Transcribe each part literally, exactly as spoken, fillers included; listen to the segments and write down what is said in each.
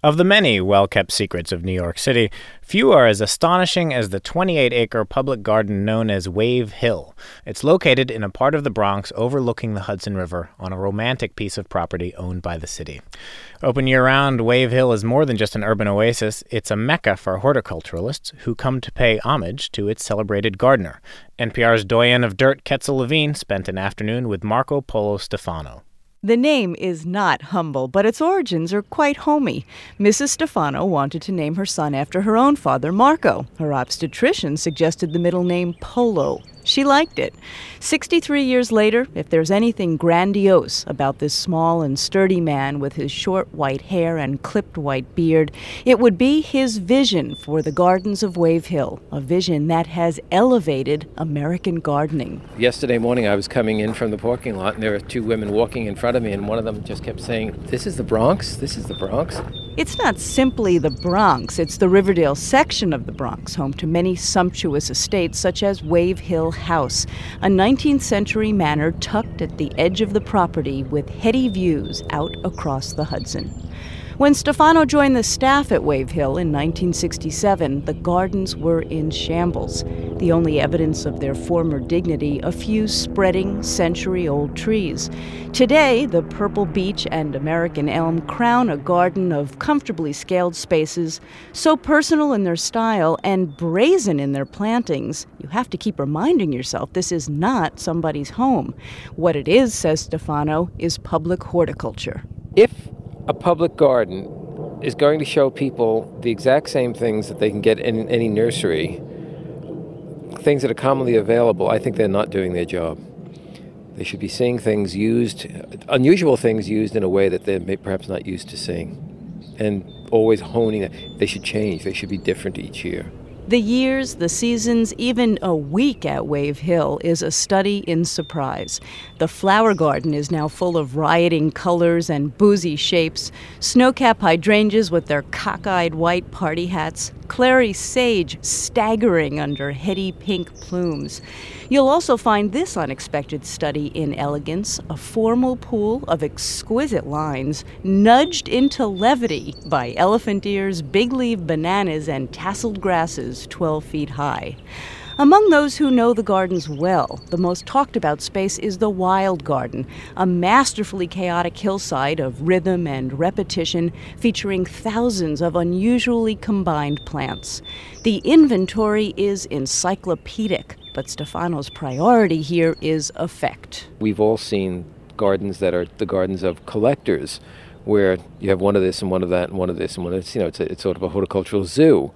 Of the many well-kept secrets of New York City, few are as astonishing as the twenty-eight acre public garden known as Wave Hill. It's located in a part of the Bronx overlooking the Hudson River on a romantic piece of property owned by the city. Open year-round, Wave Hill is more than just an urban oasis. It's a mecca for horticulturalists who come to pay homage to its celebrated gardener. N P R's doyen of dirt, Ketzel Levine, spent an afternoon with Marco Polo Stefano. The name is not humble, but its origins are quite homey. Missus Stefano wanted to name her son after her own father, Marco. Her obstetrician suggested the middle name Polo. She liked it. Sixty-three years later, if there's anything grandiose about this small and sturdy man with his short white hair and clipped white beard, it would be his vision for the gardens of Wave Hill, a vision that has elevated American gardening. Yesterday morning I was coming in from the parking lot and there were two women walking in front of me and one of them just kept saying, "This is the Bronx? This is the Bronx?" It's not simply the Bronx, it's the Riverdale section of the Bronx, home to many sumptuous estates such as Wave Hill House, a nineteenth century manor tucked at the edge of the property with heady views out across the Hudson. When Stefano joined the staff at Wave Hill in nineteen sixty-seven, the gardens were in shambles. The only evidence of their former dignity, a few spreading, century-old trees. Today, the purple beech and American elm crown a garden of comfortably scaled spaces, so personal in their style and brazen in their plantings, you have to keep reminding yourself this is not somebody's home. What it is, says Stefano, is public horticulture. If a public garden is going to show people the exact same things that they can get in any nursery, things that are commonly available, I think they're not doing their job. They should be seeing things used, unusual things used in a way that they're perhaps not used to seeing. And always honing it. They should change. They should be different each year. The years, the seasons, even a week at Wave Hill is a study in surprise. The flower garden is now full of rioting colors and boozy shapes. Snowcap hydrangeas with their cockeyed white party hats. Clary sage staggering under heady pink plumes. You'll also find this unexpected study in elegance, a formal pool of exquisite lines, nudged into levity by elephant ears, big-leaf bananas, and tasseled grasses twelve feet high. Among those who know the gardens well, the most talked about space is the Wild Garden, a masterfully chaotic hillside of rhythm and repetition featuring thousands of unusually combined plants. The inventory is encyclopedic, but Stefano's priority here is effect. We've all seen gardens that are the gardens of collectors, where you have one of this and one of that and one of this and one of this. You know, it's, a, it's sort of a horticultural zoo.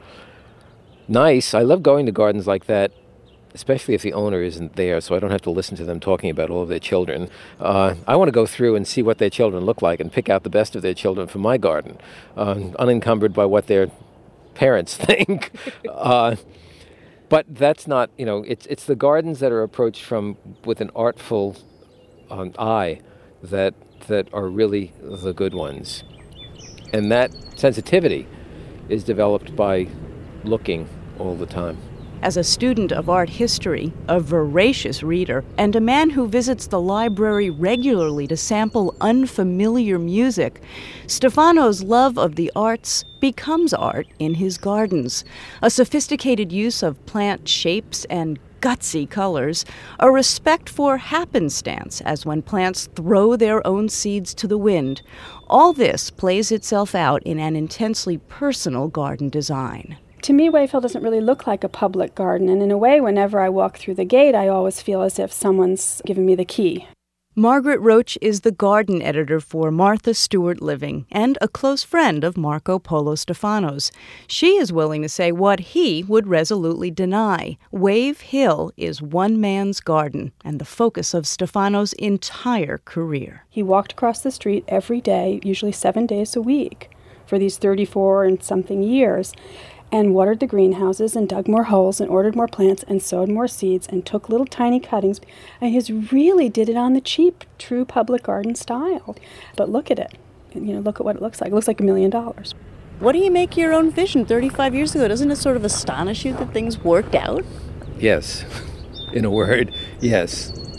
Nice. I love going to gardens like that, especially if the owner isn't there, so I don't have to listen to them talking about all of their children. Uh, I want to go through and see what their children look like and pick out the best of their children for my garden, uh, unencumbered by what their parents think. uh, but that's not, you know, it's it's the gardens that are approached from with an artful um, eye that that are really the good ones. And that sensitivity is developed by looking all the time. As a student of art history, a voracious reader, and a man who visits the library regularly to sample unfamiliar music, Stefano's love of the arts becomes art in his gardens. A sophisticated use of plant shapes and gutsy colors, a respect for happenstance, as when plants throw their own seeds to the wind. All this plays itself out in an intensely personal garden design. To me, Wave Hill doesn't really look like a public garden, and in a way, whenever I walk through the gate, I always feel as if someone's given me the key. Margaret Roach is the garden editor for Martha Stewart Living and a close friend of Marco Polo Stefano's. She is willing to say what he would resolutely deny. Wave Hill is one man's garden and the focus of Stefano's entire career. He walked across the street every day, usually seven days a week, for these thirty-four and something years, and watered the greenhouses and dug more holes and ordered more plants and sowed more seeds and took little tiny cuttings. And he really did it on the cheap, true public garden style. But look at it. You know, look at what it looks like. It looks like a million dollars. What do you make your own vision thirty-five years ago? Doesn't it sort of astonish you that things worked out? Yes. In a word, yes.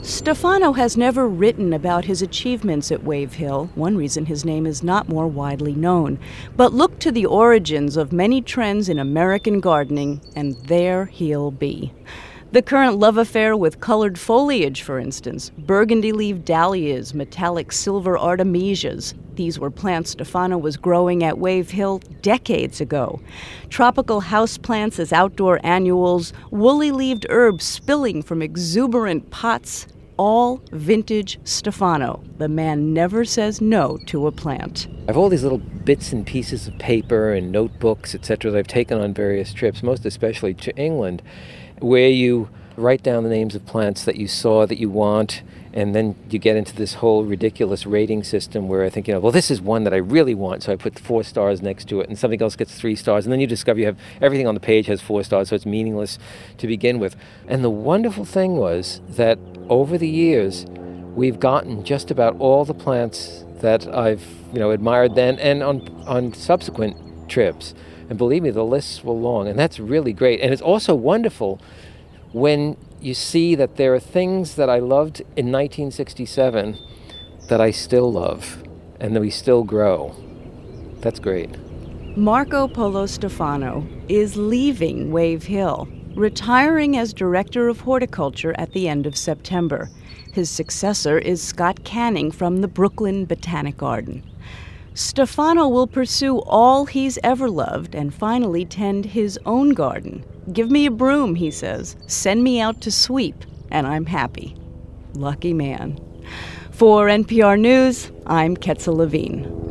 Stefano has never written about his achievements at Wave Hill, one reason his name is not more widely known. But look to the origins of many trends in American gardening, and there he'll be. The current love affair with colored foliage, for instance, burgundy-leaved dahlias, metallic silver artemisias. These were plants Stefano was growing at Wave Hill decades ago. Tropical houseplants as outdoor annuals, woolly-leaved herbs spilling from exuberant pots, all vintage Stefano. The man never says no to a plant. I have all these little bits and pieces of paper and notebooks, et cetera, that I've taken on various trips, most especially to England, where you write down the names of plants that you saw that you want, and then you get into this whole ridiculous rating system where I think, you know, well, this is one that I really want, so I put four stars next to it, and something else gets three stars, and then you discover you have everything on the page has four stars, so it's meaningless to begin with. And the wonderful thing was that over the years, we've gotten just about all the plants that I've, you know, admired then and on on subsequent trips. And believe me, the lists were long, and that's really great. And it's also wonderful when you see that there are things that I loved in nineteen sixty-seven that I still love, and that we still grow. That's great. Marco Polo Stefano is leaving Wave Hill, retiring as Director of Horticulture at the end of September. His successor is Scott Canning from the Brooklyn Botanic Garden. Stefano will pursue all he's ever loved and finally tend his own garden. Give me a broom, he says. Send me out to sweep, and I'm happy. Lucky man. For N P R News, I'm Ketsa Levine.